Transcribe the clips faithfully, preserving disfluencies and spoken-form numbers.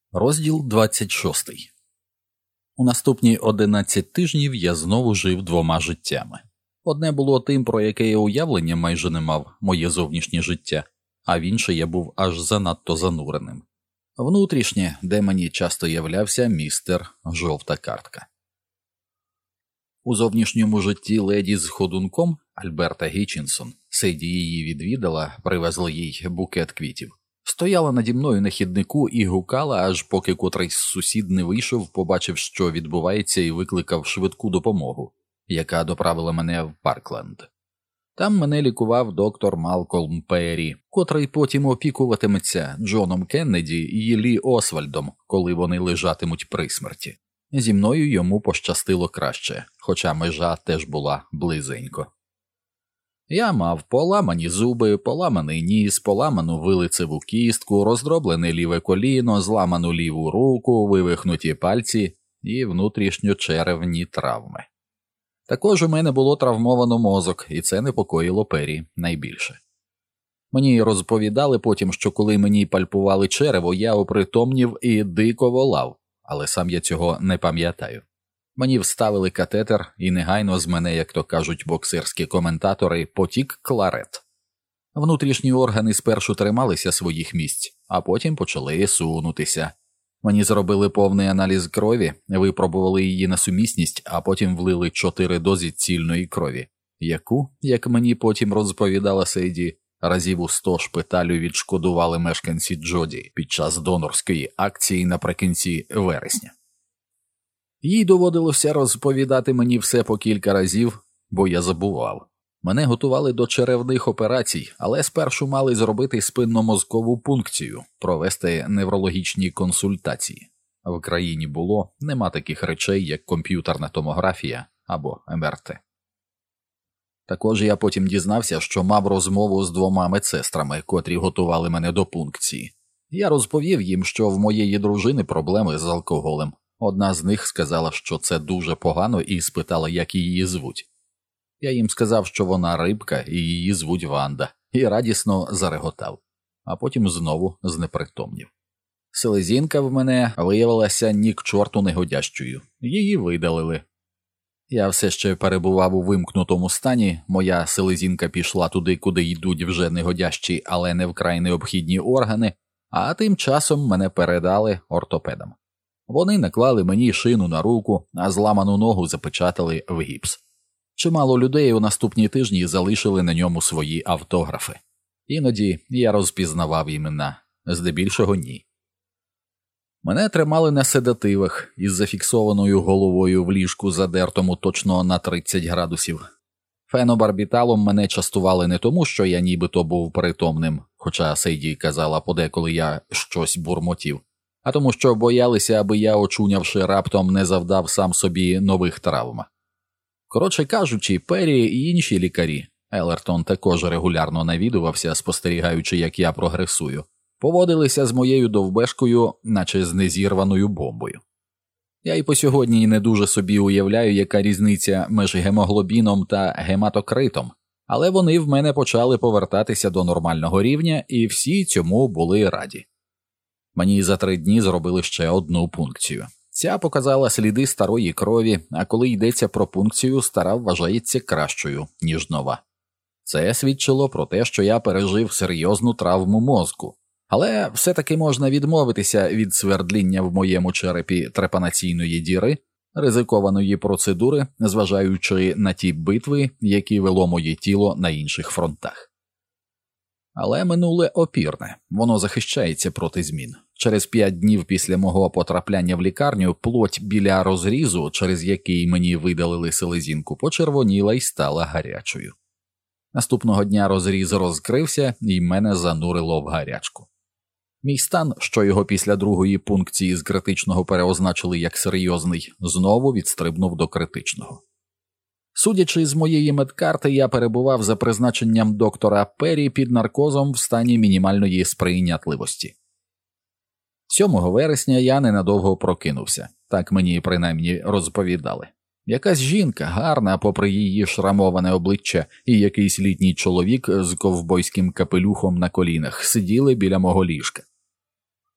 Розділ двадцять шість. У наступні одинадцять тижнів я знову жив двома життями. Одне було тим, про яке я уявлення майже не мав, моє зовнішнє життя, а в інше я був аж занадто зануреним. Внутрішнє, де мені часто являвся містер Жовта картка. У зовнішньому житті леді з ходунком, Альберта Гітчінсон, Сейді її відвідала, привезли їй букет квітів. Стояла наді мною на хіднику і гукала, аж поки котрийсь сусід не вийшов, побачив, що відбувається, і викликав швидку допомогу, яка доправила мене в Паркленд. Там мене лікував доктор Малкольм Перрі, котрий потім опікуватиметься Джоном Кеннеді і Лі Освальдом, коли вони лежатимуть при смерті. Зі мною йому пощастило краще, хоча межа теж була близенько. Я мав поламані зуби, поламаний ніс, поламану вилицеву кістку, роздроблене ліве коліно, зламану ліву руку, вивихнуті пальці і внутрішньочеревні травми. Також у мене було травмовано мозок, і це непокоїло Перрі найбільше. Мені розповідали потім, що коли мені пальпували черево, я опритомнів і дико волав, але сам я цього не пам'ятаю. Мені вставили катетер, і негайно з мене, як то кажуть боксерські коментатори, потік кларет. Внутрішні органи спершу трималися своїх місць, а потім почали сунутися. Мені зробили повний аналіз крові, випробували її на сумісність, а потім влили чотири дози цільної крові, яку, як мені потім розповідала Сейді, разів у сто шпиталю відшкодували мешканці Джоді під час донорської акції наприкінці вересня. Їй доводилося розповідати мені все по кілька разів, бо я забував. Мене готували до черевних операцій, але спершу мали зробити спинномозкову пункцію, провести неврологічні консультації. В країні було, нема таких речей, як комп'ютерна томографія або ем ер те. Також я потім дізнався, що мав розмову з двома медсестрами, котрі готували мене до пункції. Я розповів їм, що в моєї дружини проблеми з алкоголем. Одна з них сказала, що це дуже погано, і спитала, як її звуть. Я їм сказав, що вона рибка і її звуть Ванда, і радісно зареготав, а потім знову знепритомнів. Селезінка в мене виявилася ні к чорту негодящою, її видалили. Я все ще перебував у вимкнутому стані, моя селезінка пішла туди, куди йдуть вже негодящі, але не вкрай необхідні органи, а тим часом мене передали ортопедам. Вони наклали мені шину на руку, а зламану ногу запечатали в гіпс. Чимало людей у наступні тижні залишили на ньому свої автографи. Іноді я розпізнавав імена, здебільшого ні. Мене тримали на седативах із зафіксованою головою в ліжку, задертому точно на тридцять градусів. Фенобарбіталом мене частували не тому, що я нібито був притомним, хоча Сейді казала подеколи я щось бурмотів, а тому що боялися, аби я, очунявши, раптом не завдав сам собі нових травм. Коротше кажучи, Перрі і інші лікарі, Елертон також регулярно навідувався, спостерігаючи, як я прогресую, поводилися з моєю довбешкою, наче з незірваною бомбою. Я і по сьогодні не дуже собі уявляю, яка різниця між гемоглобіном та гематокритом, але вони в мене почали повертатися до нормального рівня, і всі цьому були раді. Мені за три дні зробили ще одну пункцію. Ця показала сліди старої крові, а коли йдеться про пункцію, стара вважається кращою, ніж нова. Це свідчило про те, що я пережив серйозну травму мозку. Але все-таки можна відмовитися від свердління в моєму черепі трепанаційної діри, ризикованої процедури, зважаючи на ті битви, які вело моє тіло на інших фронтах. Але минуле опірне, воно захищається проти змін. Через п'ять днів після мого потрапляння в лікарню плоть біля розрізу, через який мені видалили селезінку, почервоніла і стала гарячою. Наступного дня розріз розкрився і мене занурило в гарячку. Мій стан, що його після другої пункції з критичного переозначили як серйозний, знову відстрибнув до критичного. Судячи з моєї медкарти, я перебував за призначенням доктора Перрі під наркозом в стані мінімальної сприйнятливості. сьомого вересня я ненадовго прокинувся, так мені принаймні розповідали. Якась жінка, гарна попри її шрамоване обличчя, і якийсь літній чоловік з ковбойським капелюхом на колінах сиділи біля мого ліжка.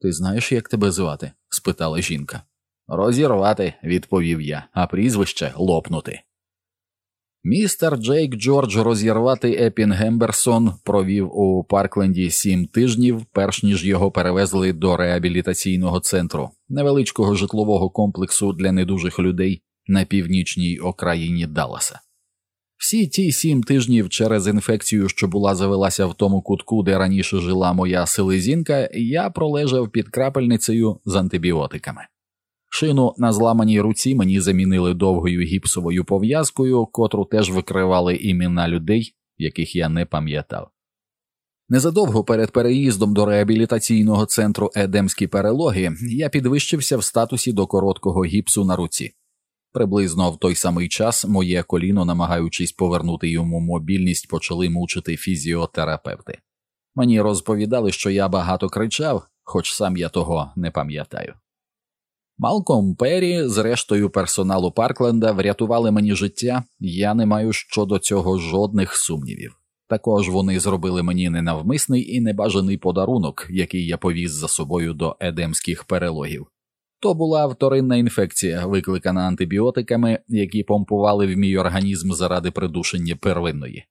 «Ти знаєш, як тебе звати?» – спитала жінка. «Розірвати», – відповів я, – «а прізвище – лопнути». Містер Джейк Джордж Розірвати Епінгемберсон провів у Паркленді сім тижнів, перш ніж його перевезли до реабілітаційного центру, невеличкого житлового комплексу для недужих людей на північній окраїні Далласа. Всі ті сім тижнів через інфекцію, що була завелася в тому кутку, де раніше жила моя селезінка, я пролежав під крапельницею з антибіотиками. Шину на зламаній руці мені замінили довгою гіпсовою пов'язкою, котру теж викривали імена людей, яких я не пам'ятав. Незадовго перед переїздом до реабілітаційного центру Едемські перелоги я підвищився в статусі до короткого гіпсу на руці. Приблизно в той самий час моє коліно, намагаючись повернути йому мобільність, почали мучити фізіотерапевти. Мені розповідали, що я багато кричав, хоч сам я того не пам'ятаю. Малком Перрі з рештою персоналу Паркленда врятували мені життя, я не маю щодо цього жодних сумнівів. Також вони зробили мені ненавмисний і небажаний подарунок, який я повіз за собою до Едемських перелогів. То була вторинна інфекція, викликана антибіотиками, які помпували в мій організм заради придушення первинної.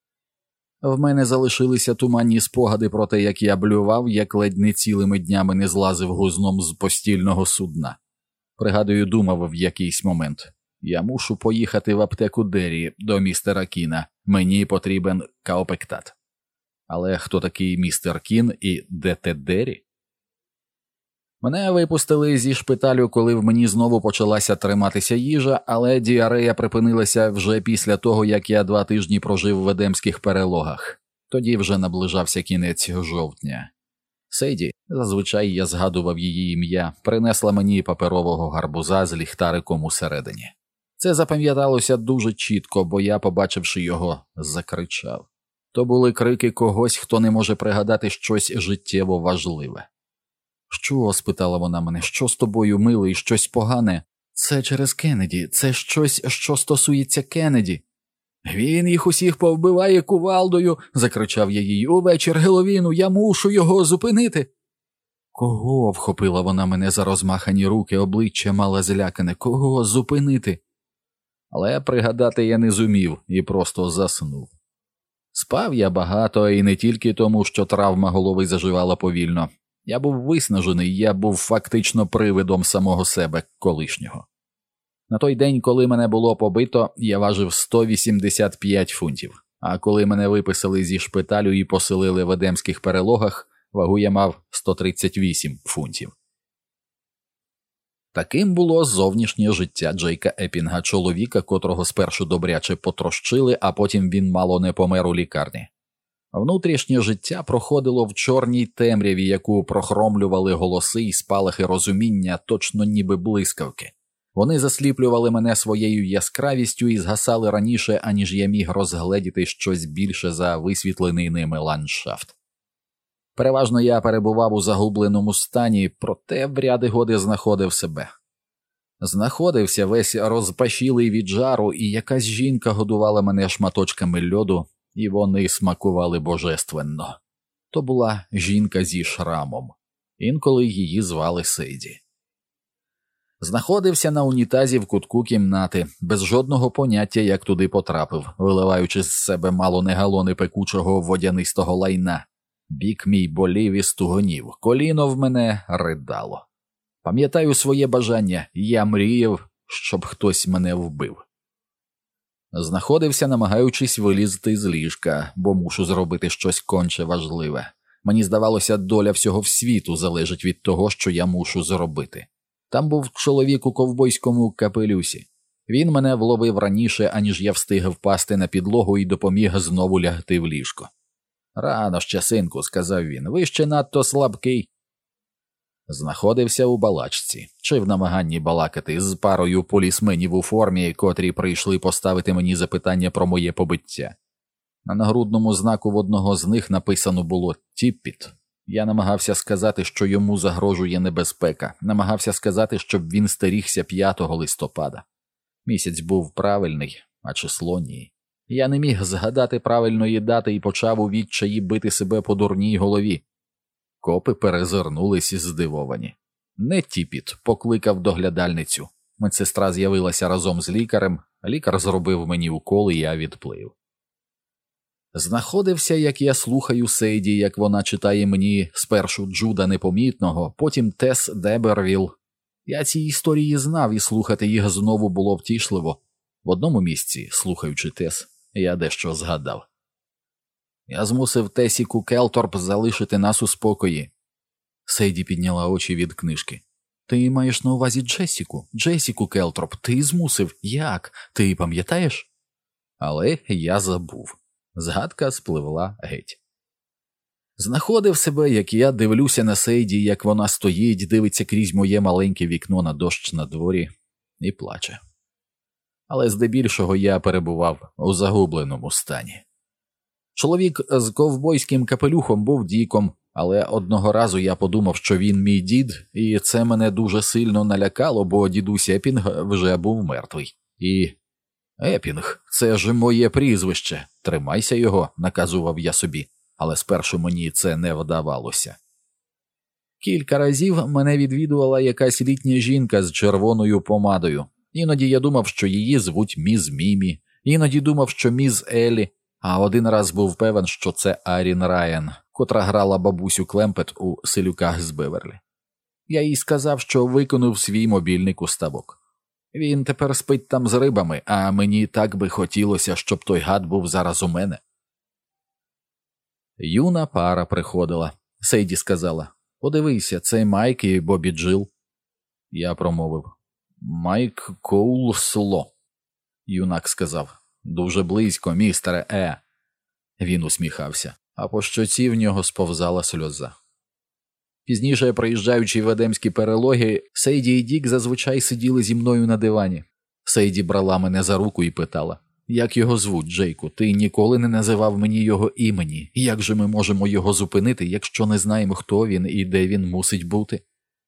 В мене залишилися туманні спогади про те, як я блював, як ледь не цілими днями не злазив гузном з постільного судна. Пригадую, думав в якийсь момент: я мушу поїхати в аптеку Дері до містера Кіна, мені потрібен каопектат. Але хто такий містер Кін і де те Дері? Мене випустили зі шпиталю, коли в мені знову почалася триматися їжа, але діарея припинилася вже після того, як я два тижні прожив в Едемських перелогах. Тоді вже наближався кінець жовтня. Сейді, зазвичай я згадував її ім'я, принесла мені паперового гарбуза з ліхтариком усередині. Це запам'яталося дуже чітко, бо я, побачивши його, закричав. То були крики когось, хто не може пригадати щось життєво важливе. «Що?» – спитала вона мене. «Що з тобою, милий? Щось погане?» «Це через Кеннеді. Це щось, що стосується Кеннеді». «Він їх усіх повбиває кувалдою!» – закричав я їй. «Увечір Геловіну! Я мушу його зупинити!» «Кого?» – вхопила вона мене за розмахані руки, обличчя мало злякане. «Кого зупинити?» Але пригадати я не зумів і просто заснув. Спав я багато, і не тільки тому, що травма голови заживала повільно. Я був виснажений, я був фактично привидом самого себе колишнього. На той день, коли мене було побито, я важив сто вісімдесят п'ять фунтів, а коли мене виписали зі шпиталю і поселили в Едемських перелогах, вагу я мав сто тридцять вісім фунтів. Таким було зовнішнє життя Джейка Епінга, чоловіка, котрого спершу добряче потрощили, а потім він мало не помер у лікарні. Внутрішнє життя проходило в чорній темряві, яку прохромлювали голоси і спалахи розуміння, точно ніби блискавки. Вони засліплювали мене своєю яскравістю і згасали раніше, аніж я міг розгледіти щось більше за висвітлений ними ландшафт. Переважно я перебував у загубленому стані, проте в ряди годи знаходив себе. Знаходився весь розпашілий від жару, і якась жінка годувала мене шматочками льоду, і вони смакували божественно. То була жінка зі шрамом. Інколи її звали Сейді. Знаходився на унітазі в кутку кімнати, без жодного поняття, як туди потрапив, виливаючи з себе мало не галони пекучого водянистого лайна. Бік мій болів і стугонів, коліно в мене ридало. Пам'ятаю своє бажання, я мріяв, щоб хтось мене вбив. Знаходився, намагаючись вилізти з ліжка, бо мушу зробити щось конче важливе. Мені здавалося, доля всього в світу залежить від того, що я мушу зробити. Там був чоловік у ковбойському капелюсі. Він мене вловив раніше, аніж я встиг впасти на підлогу і допоміг знову лягти в ліжко. «Рано ще, синку», – сказав він, – «ви ще надто слабкий». Знаходився у балачці, чи в намаганні балакати з парою полісменів у формі, котрі прийшли поставити мені запитання про моє побиття. На нагрудному знаку в одного з них написано було «Тіппіт». Я намагався сказати, що йому загрожує небезпека, намагався сказати, щоб він стерігся п'ятого листопада. Місяць був правильний, а число ні. Я не міг згадати правильної дати і почав у відчаї бити себе по дурній голові. Копи перезирнулись здивовані. Не Тіпіт покликав доглядальницю. Медсестра з'явилася разом з лікарем, лікар зробив мені укол, і я відплив. Знаходився, як я слухаю Сейді, як вона читає мені спершу Джуда Непомітного, потім Тес Дебервіл. Я ці історії знав, і слухати їх знову було втішливо. В одному місці, слухаючи Тес, я дещо згадав. Я змусив Тесіку Келторп залишити нас у спокої. Сейді підняла очі від книжки. Ти маєш на увазі Джесіку? Джесіку Келторп, ти змусив? Як? Ти пам'ятаєш? Але я забув. Згадка спливла геть. Знаходив себе, як я дивлюся на Сейді, як вона стоїть, дивиться крізь моє маленьке вікно на дощ на дворі і плаче. Але здебільшого я перебував у загубленому стані. Чоловік з ковбойським капелюхом був Діком, але одного разу я подумав, що він мій дід, і це мене дуже сильно налякало, бо дідусь Епінг вже був мертвий. І... Епінг, це ж моє прізвище, тримайся його, наказував я собі, але спершу мені це не вдавалося. Кілька разів мене відвідувала якась літня жінка з червоною помадою. Іноді я думав, що її звуть міз Мімі, іноді думав, що міз Елі, а один раз був певен, що це Арін Райан, котра грала бабусю Клемпет у «Селюках з Беверлі». Я їй сказав, що виконав свій мобільник у ставок. Він тепер спить там з рибами, а мені так би хотілося, щоб той гад був зараз у мене. Юна пара приходила. Сейді сказала: «Подивися, це Майк і Бобі Джил». Я промовив: «Майк Коулсло». Юнак сказав: «Дуже близько, містере Е». Він усміхався, а по щоці в нього сповзала сльоза. Пізніше, проїжджаючи в едемські перелоги, Сейді і Дік зазвичай сиділи зі мною на дивані. Сейді брала мене за руку і питала: «Як його звуть, Джейку? Ти ніколи не називав мені його імені. Як же ми можемо його зупинити, якщо не знаємо, хто він і де він мусить бути?»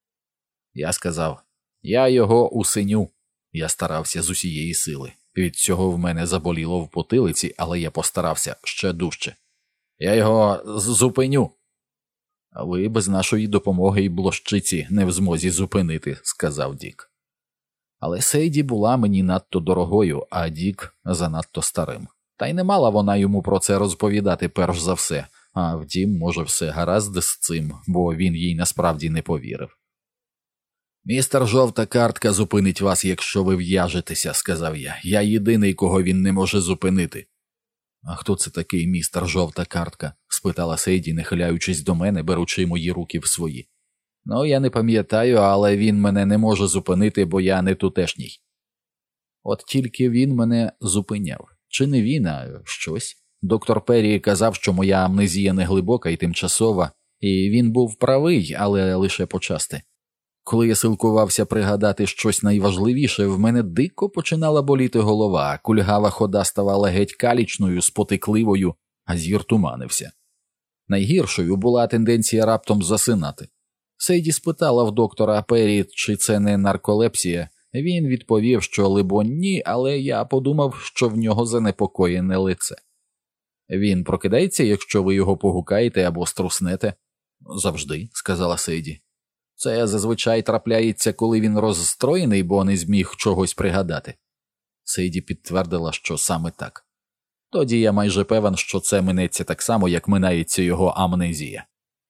Я сказав: «Я його усиню». Я старався з усієї сили. Від цього в мене заболіло в потилиці, але я постарався ще дужче. «Я його зупиню». «А ви без нашої допомоги й блощиці не в змозі зупинити», – сказав Дік. Але Сейді була мені надто дорогою, а Дік занадто старим. Та й не мала вона йому про це розповідати перш за все, а втім, може, все гаразд з цим, бо він їй насправді не повірив. «Містер Жовта картка зупинить вас, якщо ви в'яжетеся», – сказав я. «Я єдиний, кого він не може зупинити». «А хто це такий містер Жовта картка?» – спитала Сейді, нахиляючись до мене, беручи мої руки в свої. «Ну, я не пам'ятаю, але він мене не може зупинити, бо я не тутешній». От тільки він мене зупиняв. Чи не він, а щось. Доктор Перрі казав, що моя амнезія не глибока і тимчасова, і він був правий, але лише почасти. Коли я силкувався пригадати щось найважливіше, в мене дико починала боліти голова, кульгава хода ставала геть калічною, спотикливою, а зір туманився. Найгіршою була тенденція раптом засинати. Сейді спитала в доктора Перрі, чи це не нарколепсія. Він відповів, що, либо, ні, але я подумав, що в нього занепокоєне лице. «Він прокидається, якщо ви його погукаєте або струснете?» «Завжди», – сказала Сейді. «Це зазвичай трапляється, коли він розстроєний, бо не зміг чогось пригадати». Сейді підтвердила, що саме так. Тоді я майже певен, що це минеться так само, як минається його амнезія.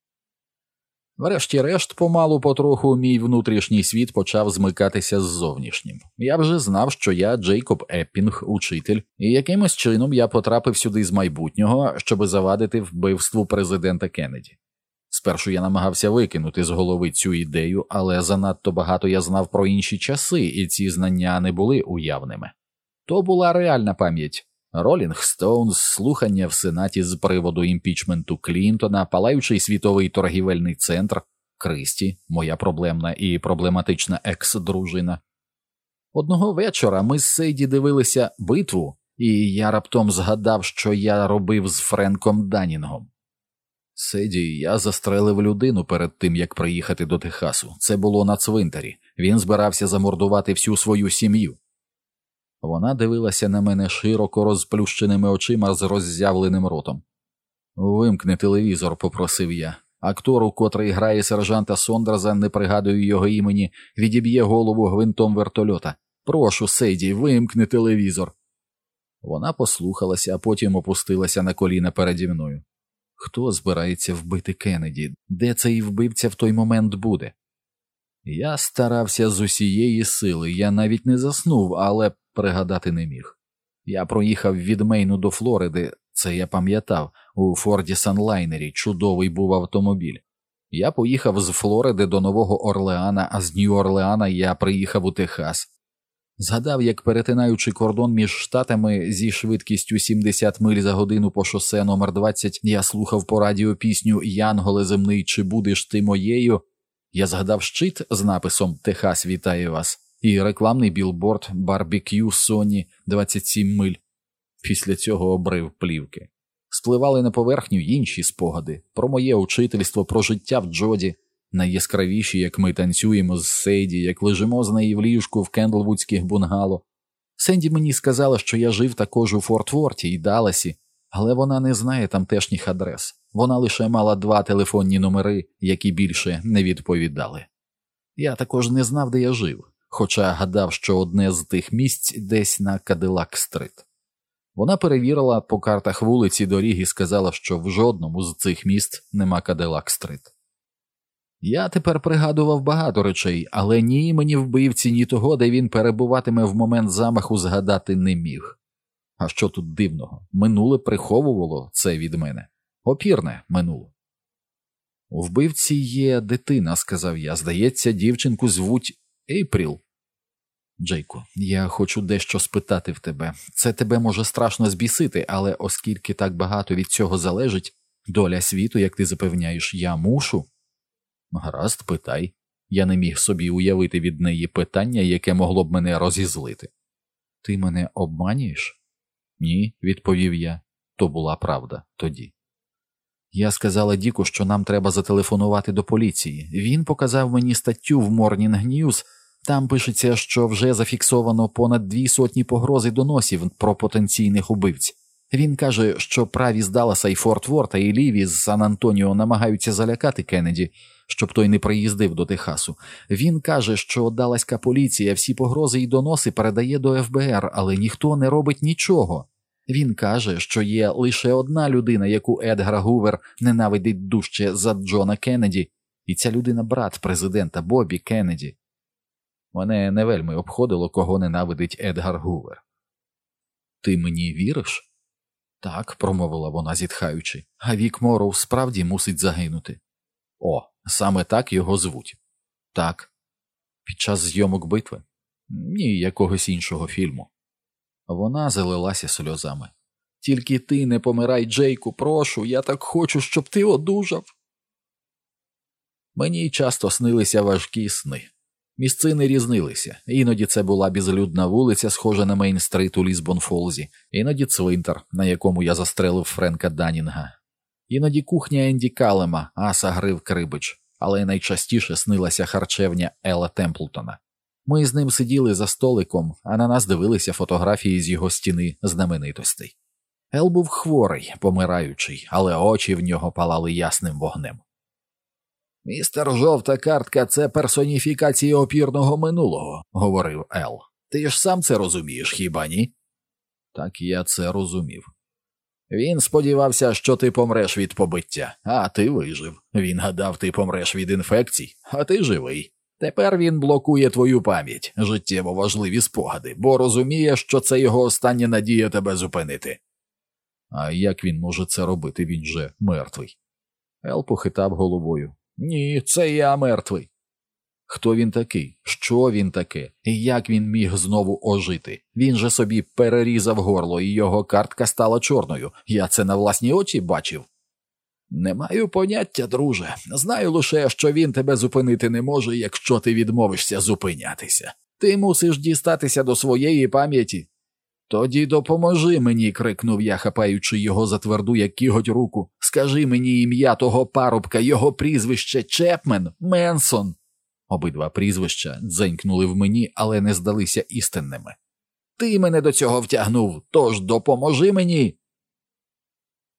Врешті-решт, помалу-потроху, мій внутрішній світ почав змикатися з зовнішнім. Я вже знав, що я Джейкоб Еппінг, учитель, і якимось чином я потрапив сюди з майбутнього, щоби завадити вбивству президента Кеннеді. Спершу я намагався викинути з голови цю ідею, але занадто багато я знав про інші часи, і ці знання не були уявними. То була реальна пам'ять. Ролінг Стоунс, слухання в Сенаті з приводу імпічменту Клінтона, палаючий світовий торгівельний центр, Кристі, моя проблемна і проблематична екс-дружина. Одного вечора ми з Сейді дивилися «Битву», і я раптом згадав, що я робив з Френком Данінгом. «Сейді, я застрелив людину перед тим, як приїхати до Техасу. Це було на цвинтарі. Він збирався замордувати всю свою сім'ю». Вона дивилася на мене широко розплющеними очима з роззявленим ротом. «Вимкни телевізор», – попросив я. Актору, котрий грає сержанта Сондерса, не пригадую його імені, відіб'є голову гвинтом вертольота. Прошу, Сейді, вимкни телевізор. Вона послухалася, а потім опустилася на коліна переді мною. Хто збирається вбити Кеннеді? Де цей вбивця в той момент буде? Я старався з усієї сили, я навіть не заснув, але пригадати не міг. Я проїхав від Мейну до Флориди, це я пам'ятав, у Форді Санлайнері, чудовий був автомобіль. Я поїхав з Флориди до Нового Орлеана, а з Нью-Орлеана я приїхав у Техас. Згадав, як перетинаючи кордон між штатами зі швидкістю сімдесят миль за годину по шосе номер двадцять, я слухав по радіо пісню «Янголе земний, чи будеш ти моєю?». Я згадав щит з написом «Техас вітає вас» і рекламний білборд «Барбекю Соні двадцять сім миль». Після цього обрив плівки. Спливали на поверхню інші спогади про моє учительство, про життя в Джоді, найяскравіші, як ми танцюємо з Сейді, як лежимо з неї в ліжку в кендлвудських бунгало. Сенді мені сказала, що я жив також у Форт-Ворті і Далласі, але вона не знає тамтешніх адрес. Вона лише мала два телефонні номери, які більше не відповідали. Я також не знав, де я жив, хоча гадав, що одне з тих місць десь на Кадилак-стрит. Вона перевірила по картах вулиці доріг і сказала, що в жодному з цих міст нема Кадилак-стрит. Я тепер пригадував багато речей, але ні імені вбивці, ні того, де він перебуватиме в момент замаху, згадати не міг. А що тут дивного? Минуле приховувало це від мене. Опірне минуле. У вбивці є дитина, сказав я. Здається, дівчинку звуть Ейпріл. Джейку, я хочу дещо спитати в тебе. Це тебе може страшно збісити, але оскільки так багато від цього залежить, доля світу, як ти запевняєш, я мушу. Гаразд, питай. Я не міг собі уявити від неї питання, яке могло б мене розізлити. Ти мене обманюєш? Ні, відповів я. То була правда тоді. Я сказала Діку, що нам треба зателефонувати до поліції. Він показав мені статтю в Morning News. Там пишеться, що вже зафіксовано понад дві сотні погроз і доносів про потенційних убивць. Він каже, що праві з Далласа і Форт-Ворта і ліві з Сан-Антоніо намагаються залякати Кеннеді, щоб той не приїздив до Техасу. Він каже, що далласька поліція всі погрози і доноси передає до еф бе ер, але ніхто не робить нічого. Він каже, що є лише одна людина, яку Едгар Гувер ненавидить дужче за Джона Кеннеді, і ця людина брат президента Бобі Кеннеді. Мене не вельми обходило, кого ненавидить Едгар Гувер. «Ти мені віриш?» «Так», – промовила вона, зітхаючи, – «а Вік Морроу справді мусить загинути». «О, саме так його звуть». «Так». «Під час зйомок битви?» «Ні, якогось іншого фільму». Вона залилася сльозами. «Тільки ти не помирай, Джейку, прошу, я так хочу, щоб ти одужав». Мені часто снилися важкі сни. Місцини різнилися. Іноді це була безлюдна вулиця, схожа на Мейн-стрит у Лісбон-Фолзі. Іноді цвинтар, на якому я застрелив Френка Данінга. Іноді кухня Енді Калема, аса Грив Крибич. Але найчастіше снилася харчевня Ела Темплтона. Ми з ним сиділи за столиком, а на нас дивилися фотографії з його стіни знаменитостей. Ел був хворий, помираючий, але очі в нього палали ясним вогнем. «Містер Жовта картка – це персоніфікація опірного минулого», – говорив Ел. «Ти ж сам це розумієш, хіба ні?» Так я це розумів. «Він сподівався, що ти помреш від побиття, а ти вижив. Він гадав, ти помреш від інфекцій, а ти живий. Тепер він блокує твою пам'ять, життєво важливі спогади, бо розуміє, що це його остання надія тебе зупинити». «А як він може це робити? Він же мертвий». Ел похитав головою. «Ні, це я мертвий». Хто він такий? Що він таке? І як він міг знову ожити? Він же собі перерізав горло, і його картка стала чорною. Я це на власні очі бачив. «Не маю поняття, друже. Знаю лише, що він тебе зупинити не може, якщо ти відмовишся зупинятися. Ти мусиш дістатися до своєї пам'яті». «Тоді допоможи мені», – крикнув я, хапаючи його за тверду, як кіготь, руку. «Скажи мені ім'я того парубка, його прізвище Чепмен, Менсон». Обидва прізвища дзенькнули в мені, але не здалися істинними. «Ти мене до цього втягнув, тож допоможи мені».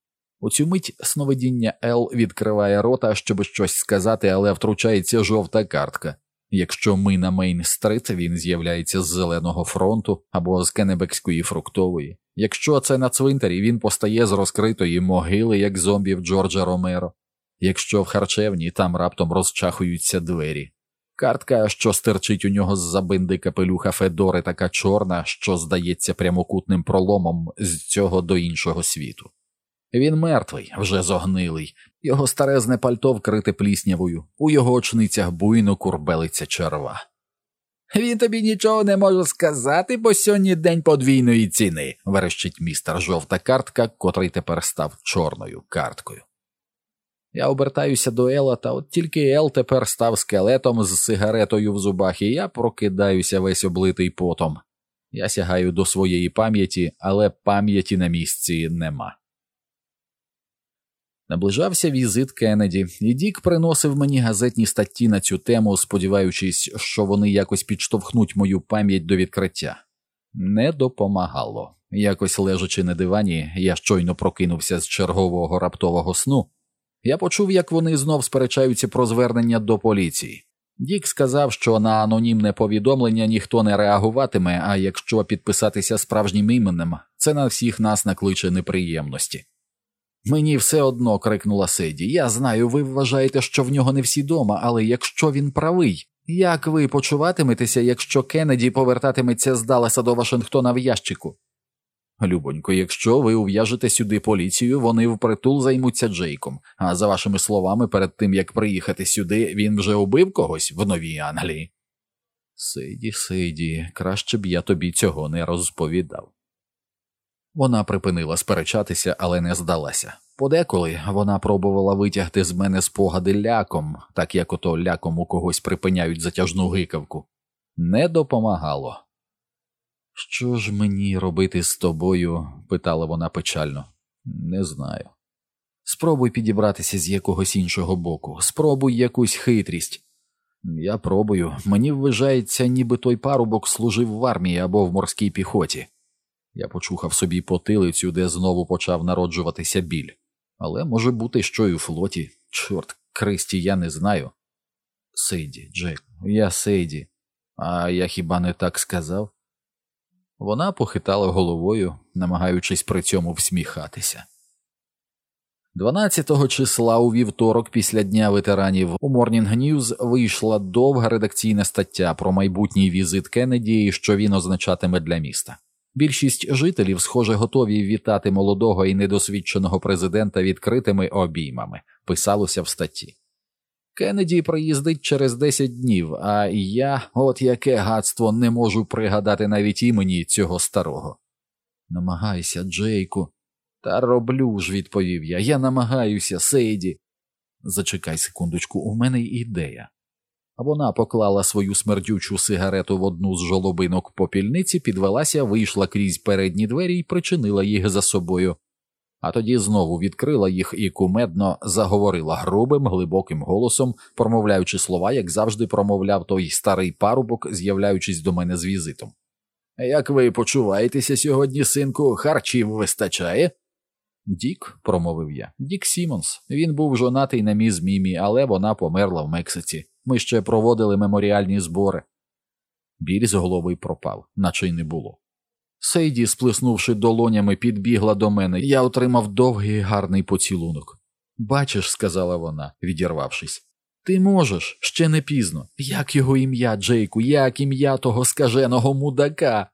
У цю мить сновидіння Ел відкриває рота, щоб щось сказати, але втручається жовта картка. Якщо ми на Мейн-стрит, він з'являється з Зеленого фронту або з Кеннебекської фруктової. Якщо це на цвинтарі, він постає з розкритої могили, як зомбі в Джорджа Ромеро. Якщо в харчевні, там раптом розчахуються двері. Картка, що стирчить у нього з-за бинди капелюха Федори, така чорна, що здається прямокутним проломом з цього до іншого світу. Він мертвий, вже зогнилий, його старезне пальто вкрите пліснявою, у його очницях буйно курбелиться черва. «Він тобі нічого не може сказати, бо сьогодні день подвійної ціни», – верещить містер Жовта картка, котрий тепер став чорною карткою. Я обертаюся до Ела, та от тільки Ел тепер став скелетом з сигаретою в зубах, і я прокидаюся весь облитий потом. Я сягаю до своєї пам'яті, але пам'яті на місці нема. Наближався візит Кеннеді, і Дік приносив мені газетні статті на цю тему, сподіваючись, що вони якось підштовхнуть мою пам'ять до відкриття. Не допомагало. Якось лежачи на дивані, я щойно прокинувся з чергового раптового сну, я почув, як вони знов сперечаються про звернення до поліції. Дік сказав, що на анонімне повідомлення ніхто не реагуватиме, а якщо підписатися справжнім іменем, це на всіх нас накличе неприємності. «Мені все одно», – крикнула Седі. «Я знаю, ви вважаєте, що в нього не всі дома, але якщо він правий, як ви почуватиметеся, якщо Кеннеді повертатиметься з Далласа до Вашингтона в ящику?» «Любонько, якщо ви ув'яжете сюди поліцію, вони впритул займуться Джейком, а за вашими словами, перед тим, як приїхати сюди, він вже убив когось в Новій Англії». «Сейді, Сейді, краще б я тобі цього не розповідав». Вона припинила сперечатися, але не здалася. Подеколи вона пробувала витягти з мене спогади ляком, так як ото ляком у когось припиняють затяжну гикавку. Не допомагало. «Що ж мені робити з тобою?» – питала вона печально. «Не знаю. Спробуй підібратися з якогось іншого боку. Спробуй якусь хитрість». «Я пробую. Мені вважається, ніби той парубок служив в армії або в морській піхоті». Я почухав собі потилицю, де знову почав народжуватися біль. Але може бути, що й у флоті. Чорт, Кристі, я не знаю. «Сейді, Джек, я Сейді. А я хіба не так сказав?» Вона похитала головою, намагаючись при цьому всміхатися. дванадцятого числа у вівторок після Дня ветеранів у Morning News вийшла довга редакційна стаття про майбутній візит Кеннеді і що він означатиме для міста. Більшість жителів, схоже, готові вітати молодого і недосвідченого президента відкритими обіймами, писалося в статті. Кеннеді приїздить через десять днів, а я, от яке гадство, не можу пригадати навіть імені цього старого. «Намагайся, Джейку». «Та роблю ж», – відповів я, – «я намагаюся, Сейді». «Зачекай секундочку, у мене ідея». Вона поклала свою смердючу сигарету в одну з жолобинок попільниці, підвелася, вийшла крізь передні двері і причинила їх за собою. А тоді знову відкрила їх і кумедно заговорила грубим, глибоким голосом, промовляючи слова, як завжди промовляв той старий парубок, з'являючись до мене з візитом. «Як ви почуваєтеся сьогодні, синку? Харчів вистачає?» «Дік», – промовив я, – «Дік Сімонс. Він був жонатий на міс Мімі, але вона померла в Мексиці. Ми ще проводили меморіальні збори». Біль з голови пропав, наче й не було. Сейді, сплеснувши долонями, підбігла до мене. Я отримав довгий гарний поцілунок. «Бачиш», – сказала вона, відірвавшись, – «ти можеш, ще не пізно. Як його ім'я, Джейку, як ім'я того скаженого мудака?»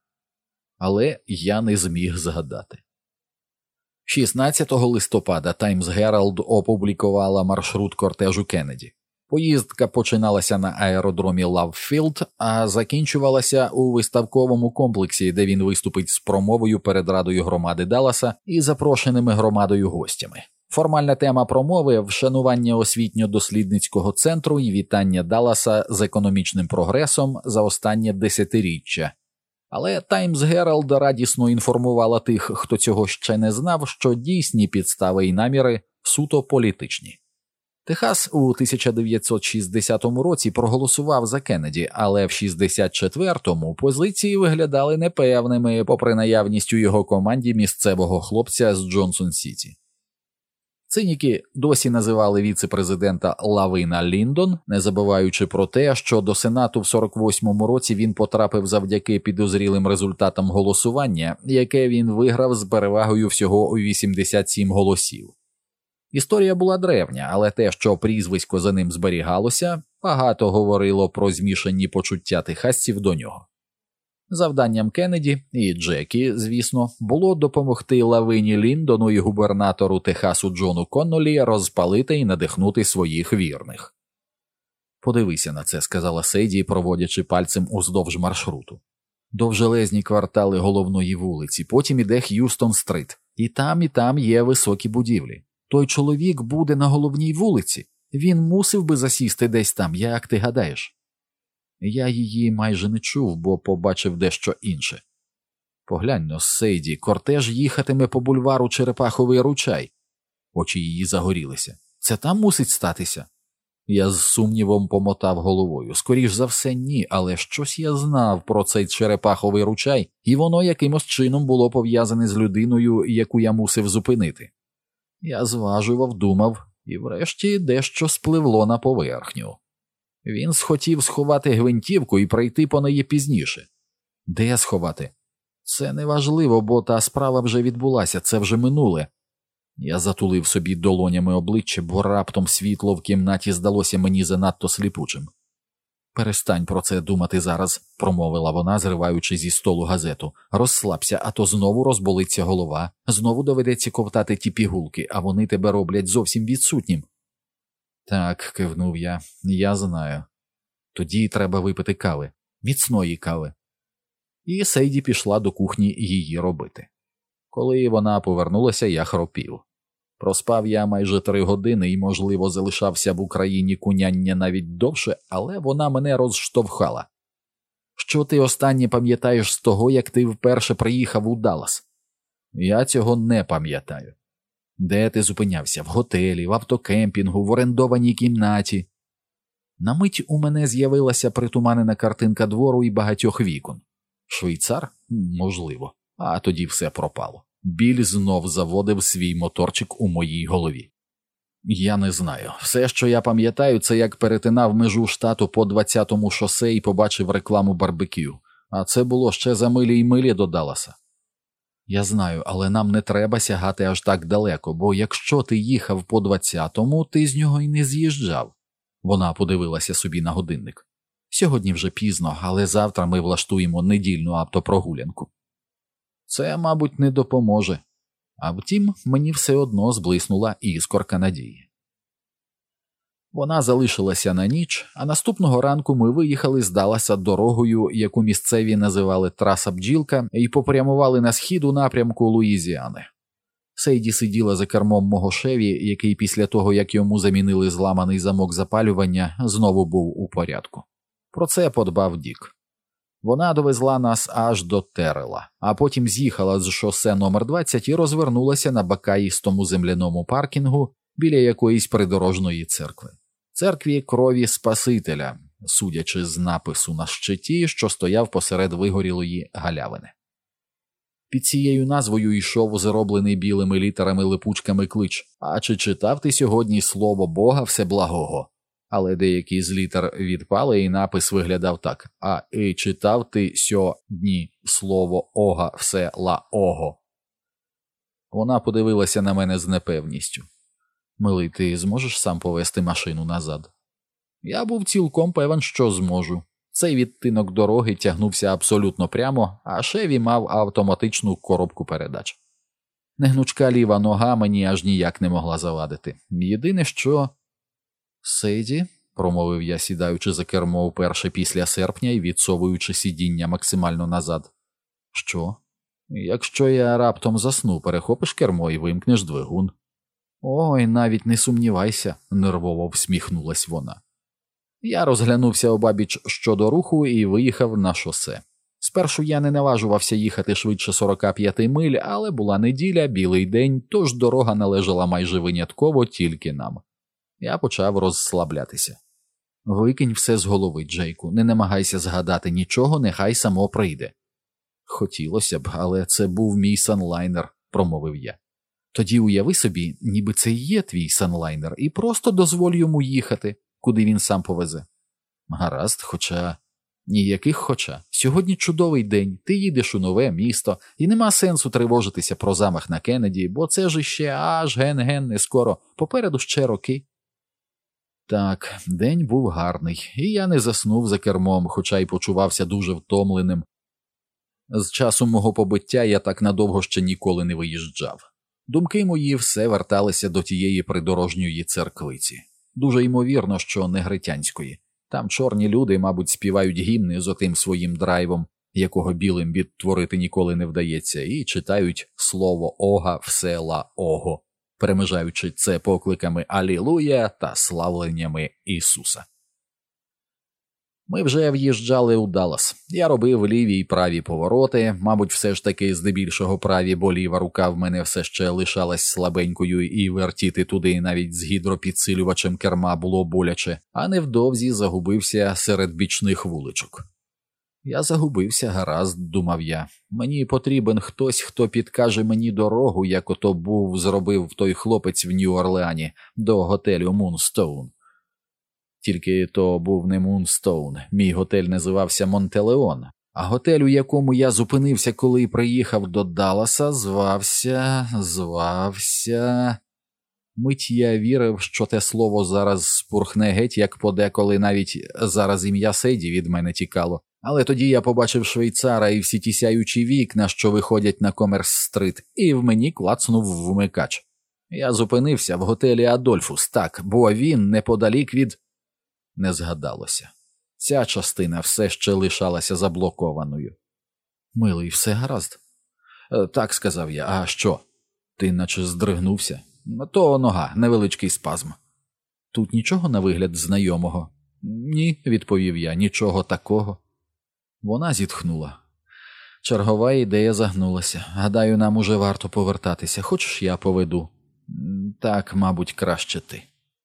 Але я не зміг згадати. шістнадцятого листопада Таймс Геральд опублікувала маршрут кортежу Кеннеді. Поїздка починалася на аеродромі Лавфілд, а закінчувалася у виставковому комплексі, де він виступить з промовою перед Радою громади Далласа і запрошеними громадою гостями. Формальна тема промови – вшанування освітньо-дослідницького центру і вітання Далласа з економічним прогресом за останнє десятиріччя. Але Таймс Геральд радісно інформувала тих, хто цього ще не знав, що дійсні підстави і наміри суто політичні. Техас у тисяча дев'ятсот шістдесятому році проголосував за Кеннеді, але в шістдесят четвертому позиції виглядали непевними, попри наявність у його команді місцевого хлопця з Джонсон-Сіті. Циніки досі називали віце-президента Лавина Ліндон, не забуваючи про те, що до Сенату в сорок восьмому році він потрапив завдяки підозрілим результатам голосування, яке він виграв з перевагою всього у вісімдесят сім голосів. Історія була древня, але те, що прізвисько за ним зберігалося, багато говорило про змішані почуття техасців до нього. Завданням Кеннеді і Джекі, звісно, було допомогти Лавині Ліндону і губернатору Техасу Джону Коннолі розпалити і надихнути своїх вірних. «Подивися на це», – сказала Сейді, проводячи пальцем уздовж маршруту. «Довжелезні квартали головної вулиці, потім іде Х'юстон-стрит. І там, і там є високі будівлі. Той чоловік буде на головній вулиці. Він мусив би засісти десь там, як ти гадаєш?» Я її майже не чув, бо побачив дещо інше. «Поглянь-но, Сейді, кортеж їхатиме по бульвару Черепаховий ручай». Очі її загорілися. «Це там мусить статися?» Я з сумнівом помотав головою. Скоріш за все, ні, але щось я знав про цей Черепаховий ручай, і воно якимось чином було пов'язане з людиною, яку я мусив зупинити. Я зважував, думав, і врешті дещо спливло на поверхню. Він схотів сховати гвинтівку і прийти по неї пізніше. Де сховати? Це неважливо, бо та справа вже відбулася, це вже минуле. Я затулив собі долонями обличчя, бо раптом світло в кімнаті здалося мені занадто сліпучим. «Перестань про це думати зараз», – промовила вона, зриваючи зі столу газету. «Розслабся, а то знову розболиться голова, знову доведеться ковтати ті пігулки, а вони тебе роблять зовсім відсутнім». «Так», – кивнув я, – «я знаю. Тоді треба випити кави, міцної кави». І Сейді пішла до кухні її робити. Коли вона повернулася, я хропів. Проспав я майже три години і, можливо, залишався в Україні куняння навіть довше, але вона мене розштовхала. «Що ти останнє пам'ятаєш з того, як ти вперше приїхав у Даллас?» «Я цього не пам'ятаю». «Де ти зупинявся? В готелі, в автокемпінгу, в орендованій кімнаті?» На мить у мене з'явилася притуманена картинка двору і багатьох вікон. Швейцар? Можливо. А тоді все пропало. Біль знов заводив свій моторчик у моїй голові. Я не знаю. Все, що я пам'ятаю, це як перетинав межу штату по двадцятому шосе і побачив рекламу барбекю. А це було ще за милі й милі до Далласа. Я знаю, але нам не треба сягати аж так далеко, бо якщо ти їхав по двадцятому, ти з нього й не з'їжджав. Вона подивилася собі на годинник. Сьогодні вже пізно, але завтра ми влаштуємо недільну автопрогулянку. Це, мабуть, не допоможе. А втім, мені все одно зблиснула іскорка надії. Вона залишилася на ніч, а наступного ранку ми виїхали з Далласа дорогою, яку місцеві називали «Траса бджілка», і попрямували на схід у напрямку Луїзіани. Сейді сиділа за кермом мого Шеві, який після того, як йому замінили зламаний замок запалювання, знову був у порядку. Про це подбав Дік. Вона довезла нас аж до Террела, а потім з'їхала з шосе номер двадцять і розвернулася на бакаїстому земляному паркінгу біля якоїсь придорожної церкви. Церкві крові Спасителя, судячи з напису на щиті, що стояв посеред вигорілої галявини. Під цією назвою йшов зароблений білими літерами липучками клич «А чи читав ти сьогодні слово Бога Всеблагого?» Але деякі з літер відпали, і напис виглядав так: «А і читав ти сьогодні слово Ога Вселагого?» Вона подивилася на мене з непевністю. «Милий, ти зможеш сам повести машину назад?» Я був цілком певен, що зможу. Цей відтинок дороги тягнувся абсолютно прямо, а Шеві мав автоматичну коробку передач. Негнучка ліва нога мені аж ніяк не могла завадити. Єдине, що... «Сейді», – промовив я, сідаючи за кермо вперше після серпня і відсовуючи сидіння максимально назад. «Що? Якщо я раптом засну, перехопиш кермо і вимкнеш двигун». «Ой, навіть не сумнівайся», – нервово всміхнулась вона. Я розглянувся обабіч щодо руху і виїхав на шосе. Спершу я не наважувався їхати швидше сорока п'яти миль, але була неділя, білий день, тож дорога належала майже винятково тільки нам. Я почав розслаблятися. «Викинь все з голови, Джейку, не намагайся згадати нічого, нехай само прийде». «Хотілося б, але це був мій санлайнер», – промовив я. Тоді уяви собі, ніби це і є твій санлайнер, і просто дозволь йому їхати, куди він сам повезе. Гаразд, хоча... Ніяких хоча. Сьогодні чудовий день, ти їдеш у нове місто, і нема сенсу тривожитися про замах на Кеннеді, бо це ж іще аж ген-ген не скоро, попереду ще роки. Так, день був гарний, і я не заснув за кермом, хоча й почувався дуже втомленим. З часу мого побиття я так надовго ще ніколи не виїжджав. Думки мої все верталися до тієї придорожньої церквиці. Дуже ймовірно, що негритянської. Там чорні люди, мабуть, співають гімни з отим своїм драйвом, якого білим відтворити ніколи не вдається, і читають слово «Ога» все ла «Ого», перемежаючи це покликами «Алілуя» та славленнями Ісуса. Ми вже в'їжджали у Даллас. Я робив ліві й праві повороти, мабуть, все ж таки здебільшого праві, бо ліва рука в мене все ще лишалась слабенькою і вертіти туди навіть з гідропідсилювачем керма було боляче, а невдовзі загубився серед бічних вуличок. Я загубився, гаразд, думав я. Мені потрібен хтось, хто підкаже мені дорогу, як ото був зробив той хлопець в Нью-Орлеані, до готелю Мунстоун. Тільки то був не Мунстоун, мій готель називався Монтелеон, а готель, у якому я зупинився, коли приїхав до Далласа, звався, звався... Мить я вірив, що те слово зараз спурхне геть, як подеколи навіть зараз ім'я Сейді від мене тікало. Але тоді я побачив швейцара і всі ті сяючі вікна, що виходять на Комерс-стрит, і в мені клацнув вмикач. Я зупинився в готелі Адольфус, так, бо він неподалік від... Не згадалося. Ця частина все ще лишалася заблокованою. «Милий, все гаразд?» «Так», – сказав я. «А що?» «Ти наче здригнувся?» «То нога, невеличкий спазм». «Тут нічого на вигляд знайомого?» «Ні», – відповів я, – «нічого такого». Вона зітхнула. «Чергова ідея загнулася. Гадаю, нам уже варто повертатися. Хочеш, я поведу?» «Так, мабуть, краще ти».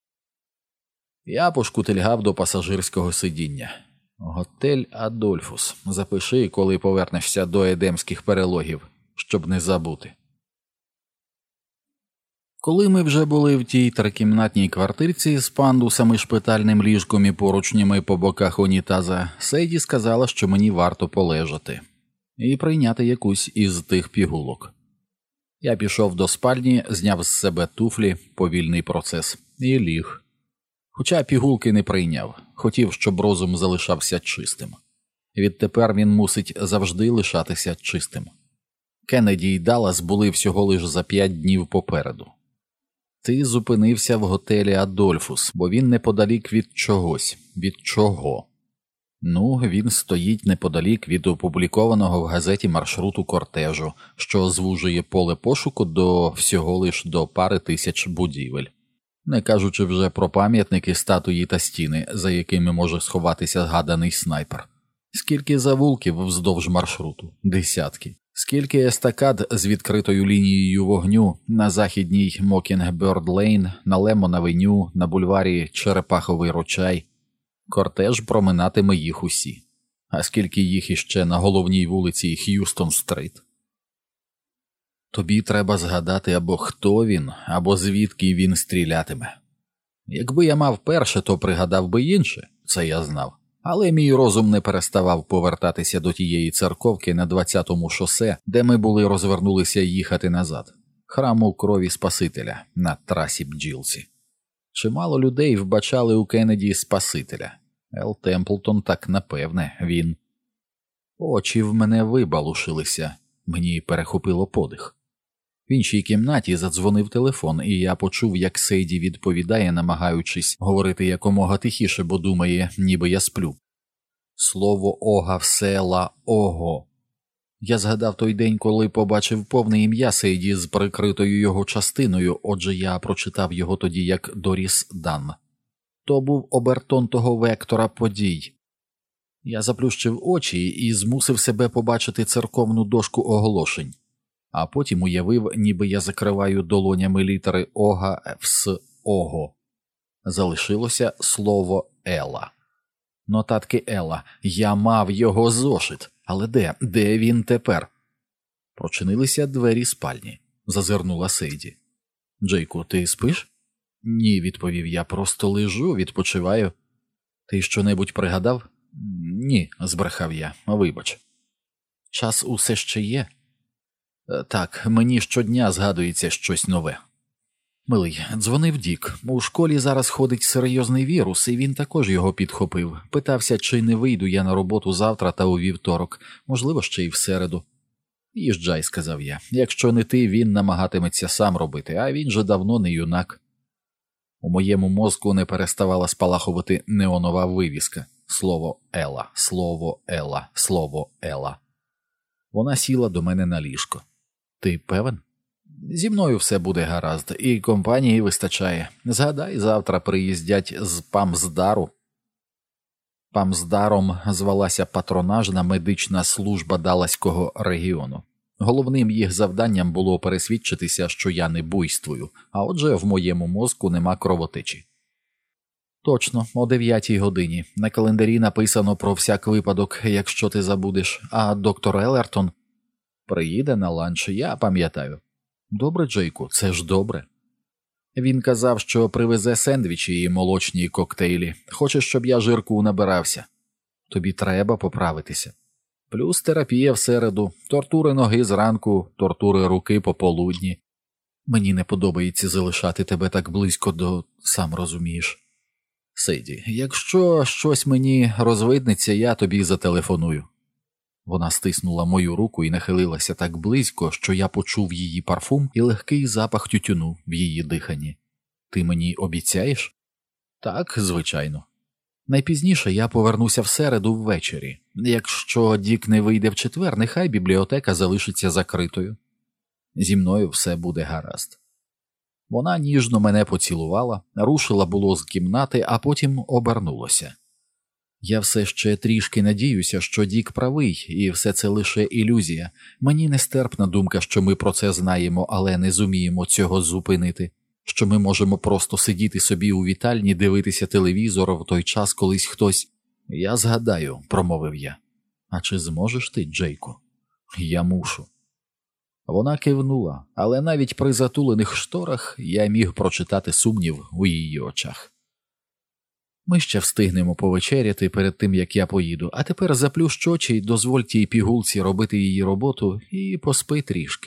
Я пошкутильгав до пасажирського сидіння. «Готель Адольфус. Запиши, коли повернешся до едемських перелогів, щоб не забути». Коли ми вже були в тій трикімнатній квартирці з пандусами, шпитальним ліжком і поручнями по боках унітаза, Сейді сказала, що мені варто полежати і прийняти якусь із тих пігулок. Я пішов до спальні, зняв з себе туфлі, повільний процес, і ліг. Хоча пігулки не прийняв, хотів, щоб розум залишався чистим. Відтепер він мусить завжди лишатися чистим. Кеннеді й Даллас були всього лиш за п'ять днів попереду. Ти зупинився в готелі Адольфус, бо він неподалік від чогось. Від чого? Ну, він стоїть неподалік від опублікованого в газеті маршруту кортежу, що звужує поле пошуку до всього лиш до пари тисяч будівель. Не кажучи вже про пам'ятники, статуї та стіни, за якими може сховатися згаданий снайпер. Скільки завулків вздовж маршруту? Десятки. Скільки естакад з відкритою лінією вогню на західній Мокінгберд-Лейн, на Лемон-авеню, на бульварі Черепаховий ручай. Кортеж проминатиме їх усі. А скільки їх іще на головній вулиці Х'юстон-стрит? Тобі треба згадати або хто він, або звідки він стрілятиме. Якби я мав перше, то пригадав би інше, це я знав. Але мій розум не переставав повертатися до тієї церковки на двадцятому шосе, де ми були розвернулися їхати назад. Храму крові Спасителя на трасі Бджілці. Чимало людей вбачали у Кеннеді Спасителя. Ел Темплтон так напевне, він. Очі в мене вибалушилися, мені перехопило подих. В іншій кімнаті задзвонив телефон, і я почув, як Сейді відповідає, намагаючись говорити якомога тихіше, бо думає, ніби я сплю. Слово «Ога» все ла «Ого». Я згадав той день, коли побачив повне ім'я Сейді з прикритою його частиною, отже я прочитав його тоді як Доріс Дан. То був обертон того вектора подій. Я заплющив очі і змусив себе побачити церковну дошку оголошень. А потім уявив, ніби я закриваю долонями літери «Ога» «Вс» «Ого». Залишилося слово «Ела». Нотатки Ела. Я мав його зошит. Але де? Де він тепер? Прочинилися двері спальні. Зазирнула Сейді. Джейку, ти спиш? Ні, відповів я, просто лежу, відпочиваю. Ти що-небудь пригадав? Ні, збрехав я, вибач. Час усе ще є? Так, мені щодня згадується щось нове. Милий, дзвонив Дік. У школі зараз ходить серйозний вірус, і він також його підхопив. Питався, чи не вийду я на роботу завтра та у вівторок, можливо, ще й в середу. Їжджай, сказав я. Якщо не ти, він намагатиметься сам робити, а він же давно не юнак. У моєму мозку не переставала спалахувати неонова вивіска. Слово Ела, слово Ела, слово Ела. Вона сіла до мене на ліжко. Ти певен? Зі мною все буде гаразд, і компанії вистачає. Згадай, завтра приїздять з Памсдару. Памсдаром звалася патронажна медична служба Даласького регіону. Головним їх завданням було пересвідчитися, що я не буйствую, а отже в моєму мозку нема кровотечі. Точно, о дев'ятій годині. На календарі написано про всяк випадок, якщо ти забудеш, а доктор Елертон приїде на ланч, я пам'ятаю. Добре, Джейку, це ж добре. Він казав, що привезе сендвічі і молочні коктейлі. Хоче, щоб я жирку набирався. Тобі треба поправитися. Плюс терапія в середу, тортури ноги зранку, тортури руки пополудні. Мені не подобається залишати тебе так близько до... сам розумієш. Сиді, якщо щось мені розвиднеться, я тобі зателефоную. Вона стиснула мою руку і нахилилася так близько, що я почув її парфум і легкий запах тютюну в її диханні. Ти мені обіцяєш? Так, звичайно. Найпізніше я повернуся в середу ввечері. Якщо Дік не вийде в четвер, нехай бібліотека залишиться закритою. Зі мною все буде гаразд. Вона ніжно мене поцілувала, рушила було з кімнати, а потім обернулася. Я все ще трішки надіюся, що Дік правий, і все це лише ілюзія. Мені нестерпна думка, що ми про це знаємо, але не зуміємо цього зупинити. Що ми можемо просто сидіти собі у вітальні, дивитися телевізор в той час, колись хтось... Я згадаю, промовив я. А чи зможеш ти, Джейку? Я мушу. Вона кивнула, але навіть при затулених шторах я міг прочитати сумнів у її очах. Ми ще встигнемо повечеряти перед тим, як я поїду, а тепер заплющ очі й дозволь тій пігулці робити її роботу і поспи трішки.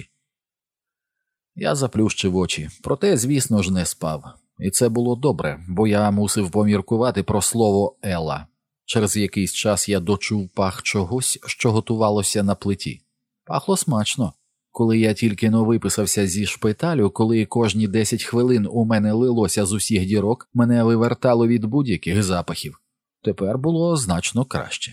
Я заплющив очі, проте, звісно ж, не спав. І це було добре, бо я мусив поміркувати про слово «Ела». Через якийсь час я дочув пах чогось, що готувалося на плиті. Пахло смачно. Коли я тільки но виписався зі шпиталю, коли кожні десять хвилин у мене лилося з усіх дірок, мене вивертало від будь-яких запахів. Тепер було значно краще.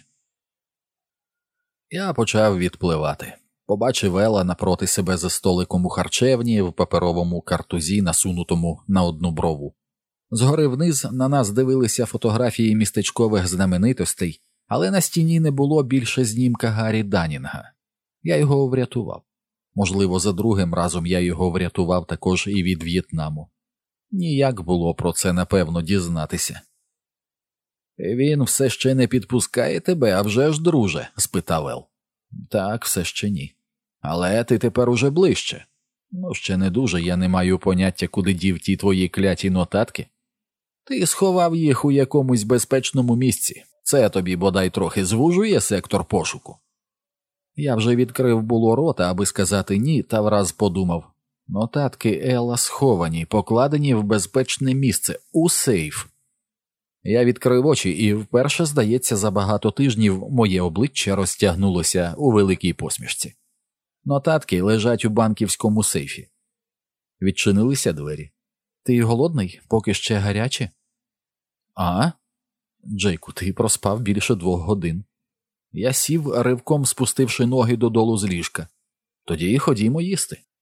Я почав відпливати. Побачив Ела напроти себе за столиком у харчевні, в паперовому картузі, насунутому на одну брову. Згори вниз на нас дивилися фотографії містечкових знаменитостей, але на стіні не було більше знімка Гаррі Даннінга. Я його врятував. Можливо, за другим разом я його врятував також і від В'єтнаму. Ніяк було про це, напевно, дізнатися. «Він все ще не підпускає тебе, а вже ж, друже?» – спитав Ел. «Так, все ще ні. Але ти тепер уже ближче. Ну, ще не дуже, я не маю поняття, куди дів ті твої кляті нотатки. Ти сховав їх у якомусь безпечному місці. Це тобі бодай трохи звужує сектор пошуку». Я вже відкрив було рота, аби сказати «ні», та враз подумав. Нотатки Елла сховані, покладені в безпечне місце, у сейф. Я відкрив очі, і вперше, здається, за багато тижнів моє обличчя розтягнулося у великій посмішці. Нотатки лежать у банківському сейфі. Відчинилися двері. «Ти голодний? Поки ще гаряче?» «А? Джейку, ти проспав більше двох годин». Я сів, ривком спустивши ноги додолу з ліжка. «Тоді ходімо їсти».